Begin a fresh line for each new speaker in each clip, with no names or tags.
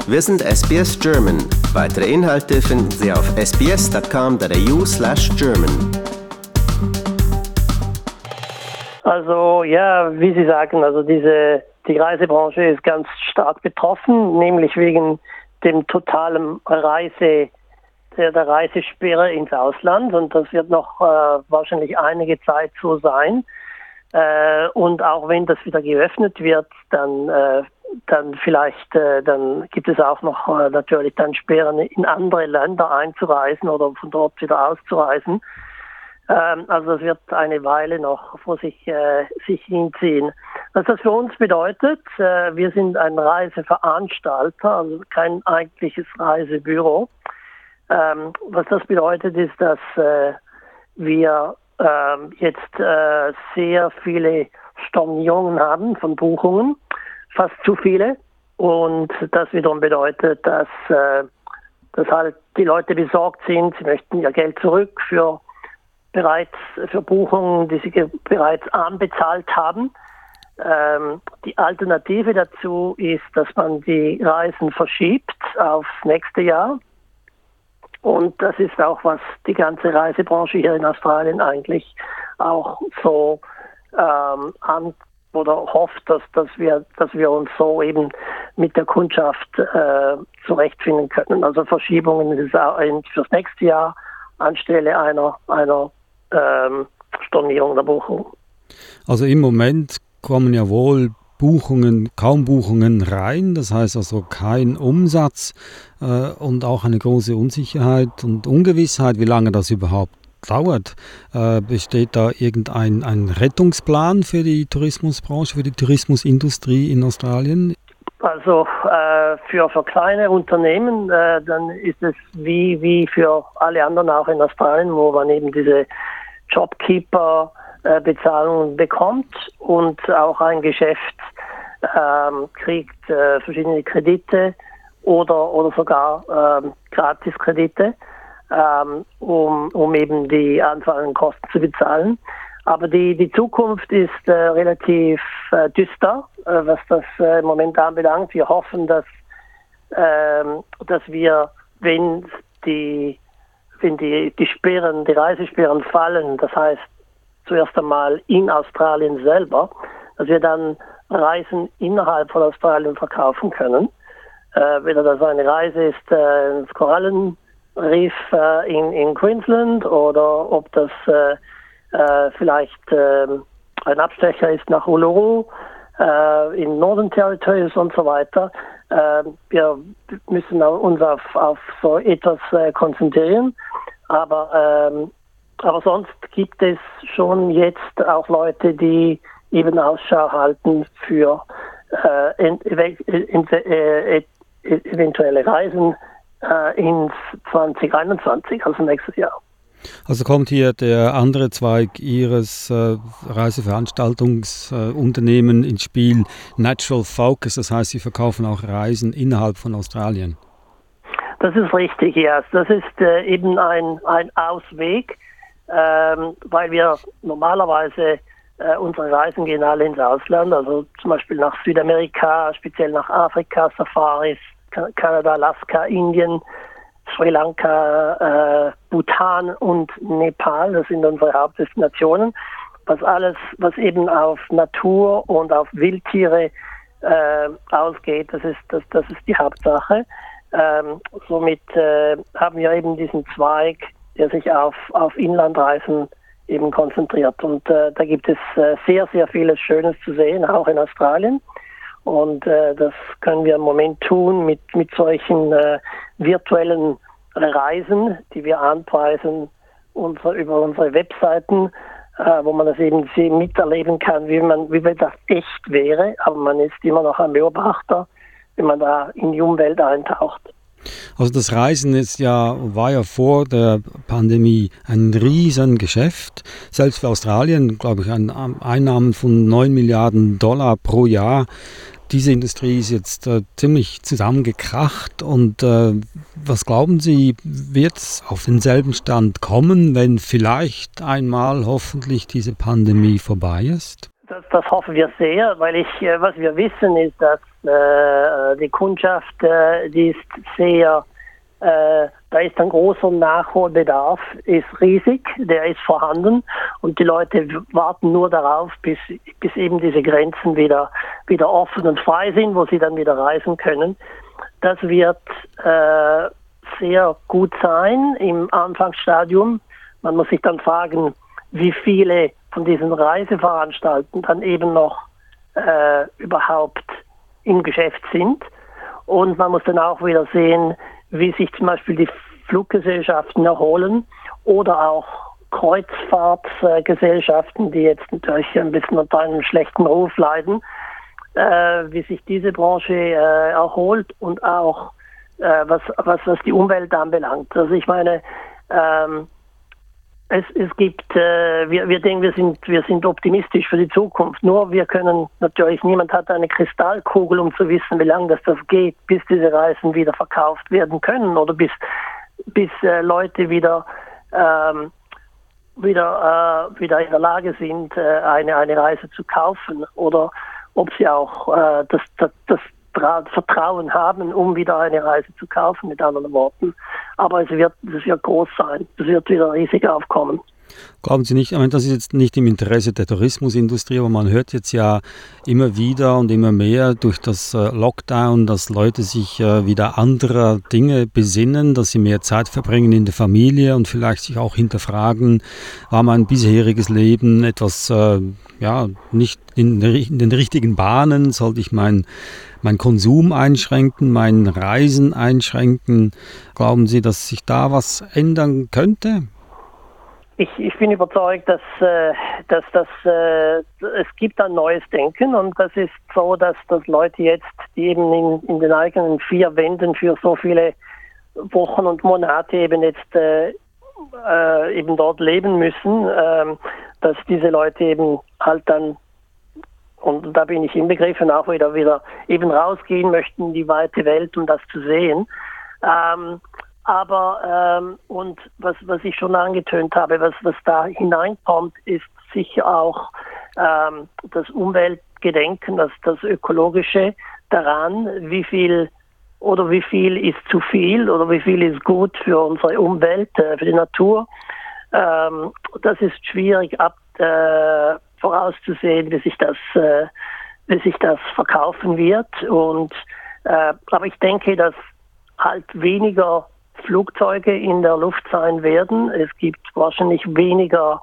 Wir sind SBS German. Weitere Inhalte finden Sie auf sbs.com.au/German.
Also ja, wie Sie sagen, also die Reisebranche ist ganz stark betroffen, nämlich wegen dem totalen der Reisesperre ins Ausland, und das wird noch wahrscheinlich einige Zeit so sein. Und auch wenn das wieder geöffnet wird, dann gibt es auch noch natürlich dann Sperren, in andere Länder einzureisen oder von dort wieder auszureisen. Also das wird eine Weile noch vor sich hinziehen. Was das für uns bedeutet, wir sind ein Reiseveranstalter, also kein eigentliches Reisebüro. Was das bedeutet, ist, dass wir jetzt sehr viele Stornierungen haben von Buchungen, fast zu viele. Und das wiederum bedeutet, dass halt die Leute besorgt sind, sie möchten ihr Geld zurück für Buchungen, die sie bereits anbezahlt haben. Die Alternative dazu ist, dass man die Reisen verschiebt aufs nächste Jahr. Und das ist auch, was die ganze Reisebranche hier in Australien eigentlich auch so hofft, dass wir uns so eben mit der Kundschaft zurechtfinden können. Also Verschiebungen fürs nächste Jahr anstelle einer Stornierung der Buchung.
Also im Moment kommen ja wohl kaum Buchungen rein, das heißt also kein Umsatz und auch eine große Unsicherheit und Ungewissheit, wie lange das überhaupt dauert. Besteht da ein Rettungsplan für die Tourismusbranche, für die Tourismusindustrie in Australien? Also
für kleine Unternehmen, dann ist es wie für alle anderen auch in Australien, wo man eben diese Jobkeeper-Bezahlungen bekommt und auch ein Geschäft kriegt verschiedene Kredite oder sogar Gratiskredite, um eben die anfallenden Kosten zu bezahlen. Aber die Zukunft ist relativ düster, was das im Moment anbelangt. Wir hoffen, dass wir, wenn die Reisesperren fallen, das heißt zuerst einmal in Australien selber, dass wir dann Reisen innerhalb von Australien verkaufen können. Weder das eine Reise ist ins Korallenriff in Queensland oder ob das vielleicht ein Abstecher ist nach Uluru in Northern Territories und so weiter. Wir müssen uns auf so etwas konzentrieren, aber sonst gibt es schon jetzt auch Leute, die eben Ausschau halten für eventuelle Reisen ins 2021, also nächstes Jahr.
Also kommt hier der andere Zweig Ihres Reiseveranstaltungsunternehmen ins Spiel, Natural Focus, das heißt, Sie verkaufen auch Reisen innerhalb von Australien.
Das ist richtig, ja. Das ist eben ein Ausweg, weil wir normalerweise unsere Reisen gehen alle ins Ausland, also zum Beispiel nach Südamerika, speziell nach Afrika, Safaris, Kanada, Alaska, Indien, Sri Lanka, Bhutan und Nepal, das sind unsere Hauptdestinationen. Was eben auf Natur und auf Wildtiere ausgeht, das ist die Hauptsache. Somit haben wir eben diesen Zweig, der sich auf Inlandreisen eben konzentriert. Und da gibt es sehr, sehr vieles Schönes zu sehen, auch in Australien. Und das können wir im Moment tun mit solchen virtuellen Reisen, die wir anpreisen über unsere Webseiten, wo man das eben miterleben kann, wie das echt wäre. Aber man ist immer noch ein Beobachter, wenn man da in die Umwelt eintaucht.
Also das Reisen war ja vor der Pandemie ein Riesengeschäft. Selbst für Australien, glaube ich, Einnahmen von $9 Milliarden pro Jahr. Diese Industrie ist jetzt ziemlich zusammengekracht. Und was glauben Sie, wird es auf denselben Stand kommen, wenn vielleicht einmal hoffentlich diese Pandemie vorbei ist?
Das hoffen wir sehr, weil was wir wissen ist, dass die Kundschaft, die ist sehr, da ist ein großer Nachholbedarf, ist riesig, der ist vorhanden und die Leute warten nur darauf, bis eben diese Grenzen wieder offen und frei sind, wo sie dann wieder reisen können. Das wird sehr gut sein im Anfangsstadium. Man muss sich dann fragen, wie viele von diesen Reiseveranstaltern dann eben noch überhaupt im Geschäft sind. Und man muss dann auch wieder sehen, wie sich zum Beispiel die Fluggesellschaften erholen oder auch Kreuzfahrtsgesellschaften, die jetzt natürlich ein bisschen unter einem schlechten Ruf leiden, wie sich diese Branche erholt und auch was die Umwelt anbelangt. Also ich meine, es gibt, wir denken, wir sind optimistisch für die Zukunft. Nur wir können natürlich, niemand hat eine Kristallkugel, um zu wissen, wie lange das geht, bis diese Reisen wieder verkauft werden können oder bis Leute wieder in der Lage sind, eine Reise zu kaufen oder ob sie auch das Vertrauen haben, um wieder eine Reise zu kaufen, mit anderen Worten. Aber es wird groß sein. Es wird wieder riesig aufkommen.
Glauben Sie nicht, ich meine, das ist jetzt nicht im Interesse der Tourismusindustrie, aber man hört jetzt ja immer wieder und immer mehr durch das Lockdown, dass Leute sich wieder anderer Dinge besinnen, dass sie mehr Zeit verbringen in der Familie und vielleicht sich auch hinterfragen, war mein bisheriges Leben etwas nicht in den richtigen Bahnen, sollte ich mein Konsum einschränken, mein Reisen einschränken. Glauben Sie, dass sich da was ändern könnte?
Ich bin überzeugt, dass es gibt ein neues Denken und das ist so, dass Leute jetzt, die eben in den eigenen vier Wänden für so viele Wochen und Monate eben jetzt eben dort leben müssen, dass diese Leute eben halt dann, und da bin ich inbegriffen, auch wieder eben rausgehen möchten in die weite Welt, um das zu sehen. Aber und was ich schon angetönt habe, was da hineinkommt, ist sicher auch das Umweltgedenken, das Ökologische daran, wie viel ist zu viel oder wie viel ist gut für unsere Umwelt, für die Natur. Das ist schwierig vorauszusehen, wie sich das verkaufen wird. Aber ich denke, dass halt weniger Flugzeuge in der Luft sein werden. Es gibt wahrscheinlich weniger,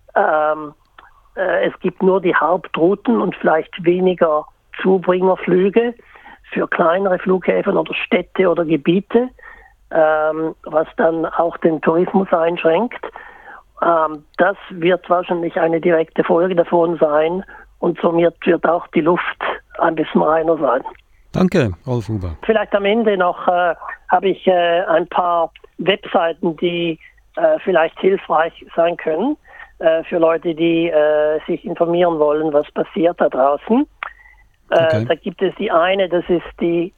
es gibt nur die Hauptrouten und vielleicht weniger Zubringerflüge für kleinere Flughäfen oder Städte oder Gebiete, was dann auch den Tourismus einschränkt. Das wird wahrscheinlich eine direkte Folge davon sein und somit wird auch die Luft ein bisschen reiner sein.
Danke, Rolf Huber.
Vielleicht am Ende noch habe ich ein paar Webseiten, die vielleicht hilfreich sein können für Leute, die sich informieren wollen, was passiert da draußen.
Okay.
Da gibt es die eine, das ist die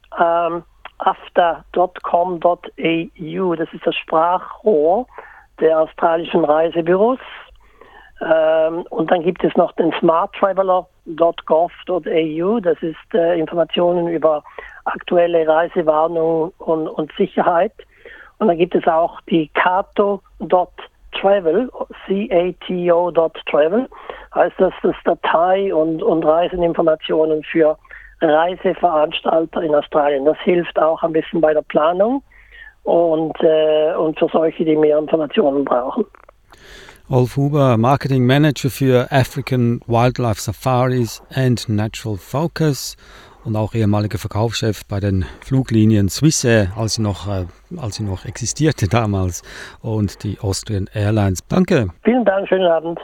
afta.com.au, das ist das Sprachrohr der australischen Reisebüros. Und dann gibt es noch den smarttraveler.gov.au, das ist Informationen über aktuelle Reisewarnung und Sicherheit. Und dann gibt es auch die cato.travel, cato.travel, heißt das Datei- und Reiseninformationen für Reiseveranstalter in Australien. Das hilft auch ein bisschen bei der Planung und für solche, die mehr Informationen brauchen.
Rolf Huber, Marketing Manager für African Wildlife Safaris and Natural Focus und auch ehemaliger Verkaufschef bei den Fluglinien Swissair, als sie noch existierte damals, und die Austrian Airlines. Danke.
Vielen Dank, schönen Abend.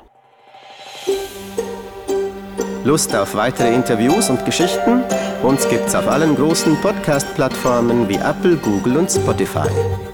Lust auf weitere Interviews und Geschichten? Uns gibt's auf allen großen Podcast-Plattformen wie Apple, Google und Spotify.